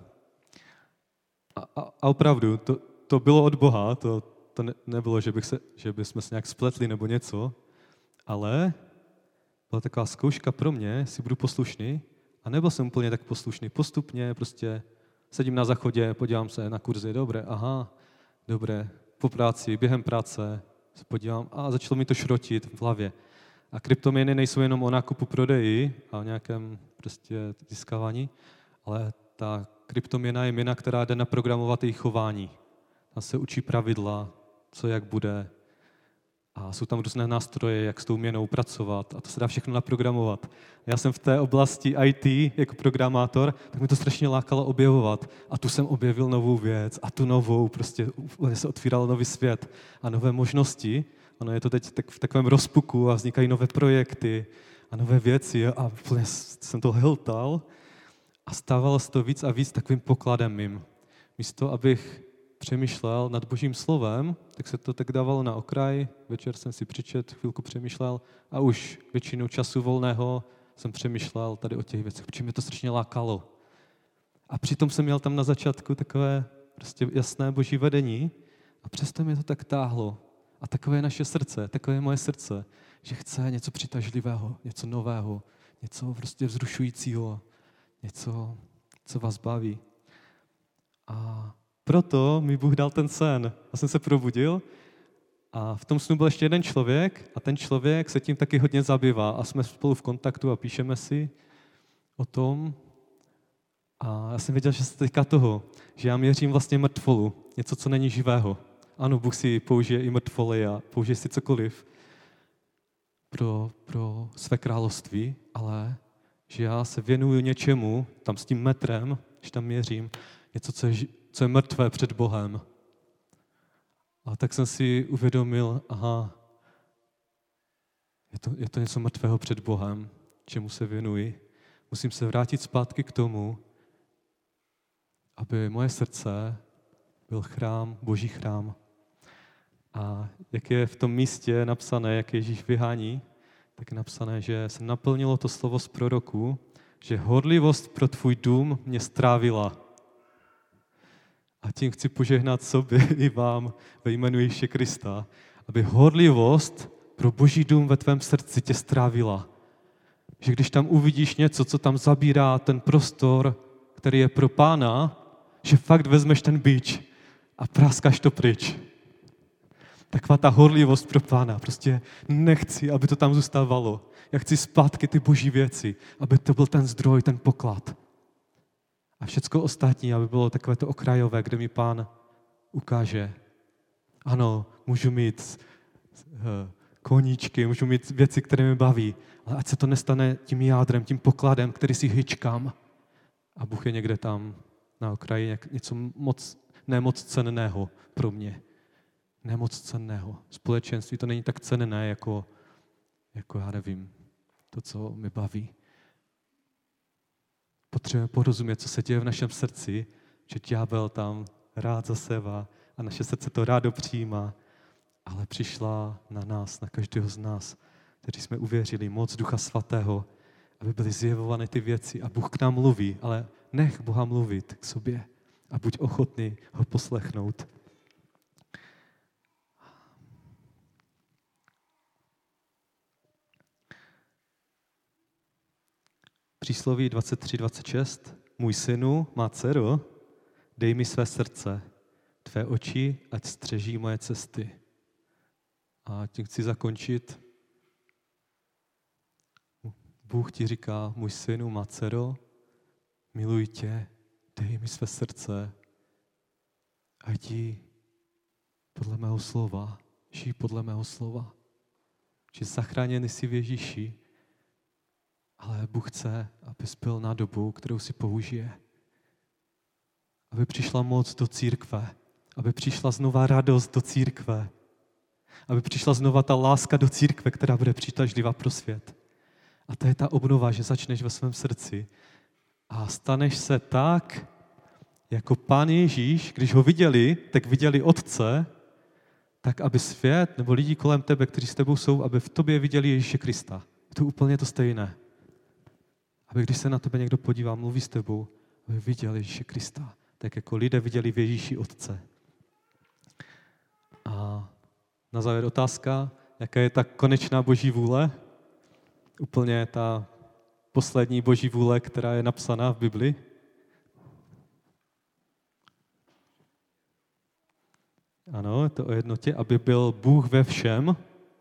A opravdu, to bylo od Boha, to nebylo, že bychom se nějak spletli nebo něco, ale byla taková zkouška pro mě, jestli budu poslušný, a nebyl jsem úplně tak poslušný. Postupně prostě sedím na záchodě, podívám se na kurzy, dobré, po práci, během práce se podívám a začalo mi to šrotit v hlavě. A kryptoměny nejsou jenom o nákupu, prodeji a o nějakém prostě získávání, ale ta kryptoměna je měna, která jde naprogramovat její chování. Tam se učí pravidla, co jak bude. A jsou tam různé nástroje, jak s tou měnou pracovat. A to se dá všechno naprogramovat. Já jsem v té oblasti IT jako programátor, tak mi to strašně lákalo objevovat. A tu jsem objevil novou věc a tu novou, prostě se otvíral nový svět a nové možnosti. Ono je to teď v takovém rozpuku a vznikají nové projekty a nové věci a úplně jsem to hltal. A stávalo se to víc a víc takovým pokladem mým. Místo, abych přemýšlel nad Božím slovem, tak se to tak dávalo na okraj, večer jsem si přečet, chvilku přemýšlel a už většinu času volného jsem přemýšlel tady o těch věcech, protože mě to strašně lákalo. A přitom jsem měl tam na začátku takové prostě jasné Boží vedení a přesto mě to tak táhlo. A takové je naše srdce, takové je moje srdce, že chce něco přitažlivého, něco nového, něco prostě vzrušujícího, něco, co vás baví. A proto mi Bůh dal ten sen. Já jsem se probudil a v tom snu byl ještě jeden člověk a ten člověk se tím taky hodně zabývá a jsme spolu v kontaktu a píšeme si o tom. A já jsem věděl, že se týká toho, že já měřím vlastně mrtvolu, něco, co není živého. ano, Bůh si použije i mrtvoly a použije si cokoliv pro své království, ale že já se věnuju něčemu, tam s tím metrem, když tam měřím, něco, co je mrtvé před Bohem. A tak jsem si uvědomil, aha, je to něco mrtvého před Bohem, čemu se věnuji. Musím se vrátit zpátky k tomu, aby moje srdce byl chrám, Boží chrám. A jak je v tom místě napsané, jak Ježíš vyhání, tak je napsané, že se naplnilo to slovo z proroků, že horlivost pro tvůj dům mě strávila. A tím chci požehnat sobě i vám ve jménu Ježíše Krista, aby horlivost pro Boží dům ve tvém srdci tě strávila. Že když tam uvidíš něco, co tam zabírá ten prostor, který je pro Pána, že fakt vezmeš ten bič a práskáš to pryč. Taková ta horlivost pro Pána. Prostě nechci, aby to tam zůstávalo. Já chci zpátky ty Boží věci, aby to byl ten zdroj, ten poklad. A všecko ostatní, aby bylo takové to okrajové, kde mi Pán ukáže. Ano, můžu mít koníčky, můžu mít věci, které mě baví, ale ať se to nestane tím jádrem, tím pokladem, který si hyčkám. A Bůh je někde tam na okraji, něco nemoc cenného pro mě. Nemoc cenného. Společenství to není tak cenné, jako já nevím, to, co mě baví. Potřebujeme porozumět, co se děje v našem srdci, že ďábel tam rád zasevá a naše srdce to rádo přijímá, ale přišla na nás, na každého z nás, kteří jsme uvěřili moc Ducha Svatého, aby byly zjevovány ty věci a Bůh k nám mluví, ale nech Boha mluvit k sobě a buď ochotný ho poslechnout. Přísloví 23:26. Můj synu, má dcero, dej mi své srdce, tvé oči, ať střeží moje cesty. A tím chci zakončit. Bůh ti říká, můj synu, má dcero, miluji tě, dej mi své srdce, ať jí podle mého slova, žij podle mého slova. Že zachráněný jsi v Ježíši, ale Bůh chce, abys byl na dobu, kterou si použije. Aby přišla moc do církve, aby přišla znova radost do církve, aby přišla znova ta láska do církve, která bude přitažlivá pro svět. A to je ta obnova, že začneš ve svém srdci a staneš se tak, jako Pán Ježíš, když ho viděli, tak viděli Otce, tak aby svět nebo lidi kolem tebe, kteří s tebou jsou, aby v tobě viděli Ježíše Krista. Je to úplně to stejné. Aby když se na tebe někdo podívá, mluví s tebou, aby viděl Ježíše Krista, tak jako lidé viděli v Ježíši Otce. A na závěr otázka, jaká je ta konečná Boží vůle? Úplně ta poslední Boží vůle, která je napsaná v Bibli. Ano, je to o jednotě, aby byl Bůh ve všem,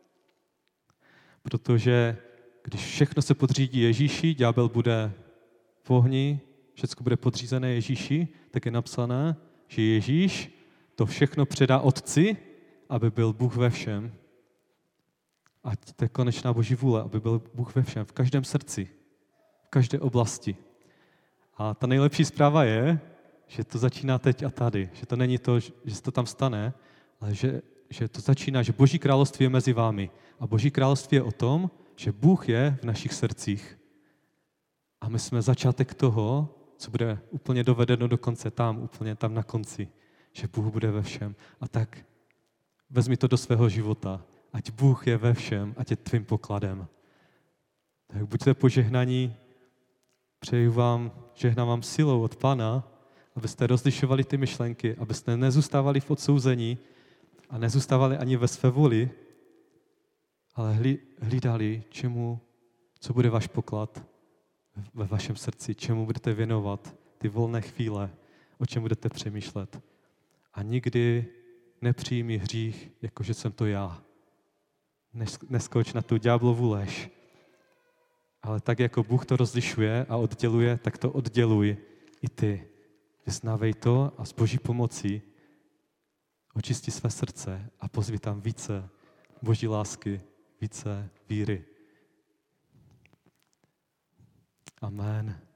protože když všechno se podřídí Ježíši, ďábel bude v ohni, všechno bude podřízené Ježíši, tak je napsané, že Ježíš to všechno předá Otci, aby byl Bůh ve všem. A to je konečná Boží vůle, aby byl Bůh ve všem, v každém srdci, v každé oblasti. A ta nejlepší zpráva je, že to začíná teď a tady. Že to není to, že se to tam stane, ale že to začíná, že Boží království je mezi vámi. A Boží království je o tom, že Bůh je v našich srdcích. A my jsme začátek toho, co bude úplně dovedeno do konce, úplně tam na konci. Že Bůh bude ve všem. A tak vezmi to do svého života. Ať Bůh je ve všem, ať je tvým pokladem. Tak buďte požehnaní. Přeju vám, žehnám vám silou od Pána, abyste rozlišovali ty myšlenky, abyste nezůstávali v odsouzení a nezůstávali ani ve své vůli, ale hlídali, co bude váš poklad ve vašem srdci, čemu budete věnovat ty volné chvíle, o čem budete přemýšlet. A nikdy nepřijmi hřích, jakože jsem to já. Neskoč na tu ďáblovu lež. Ale tak, jako Bůh to rozlišuje a odděluje, tak to odděluj i ty. Vyznávej to a s Boží pomocí očistí své srdce a pozví tam více Boží lásky, více víry. Amen.